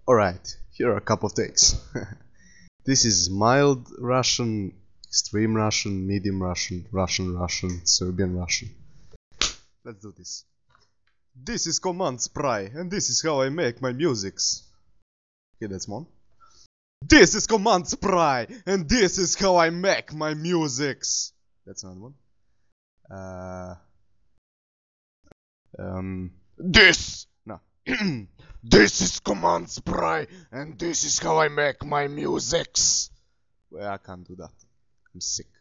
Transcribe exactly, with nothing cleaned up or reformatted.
Alright, here are a couple of takes. This is mild Russian, extreme Russian, medium Russian, Russian Russian, Serbian Russian. Let's do this. This is Command Spry, and this is how I make my musics. Okay, that's one. This is Command Spry, and this is how I make my musics. That's another one. Uh, um, this! No. This is Command Spry, and this is how I make my musics. Well, I can't do that. I'm sick.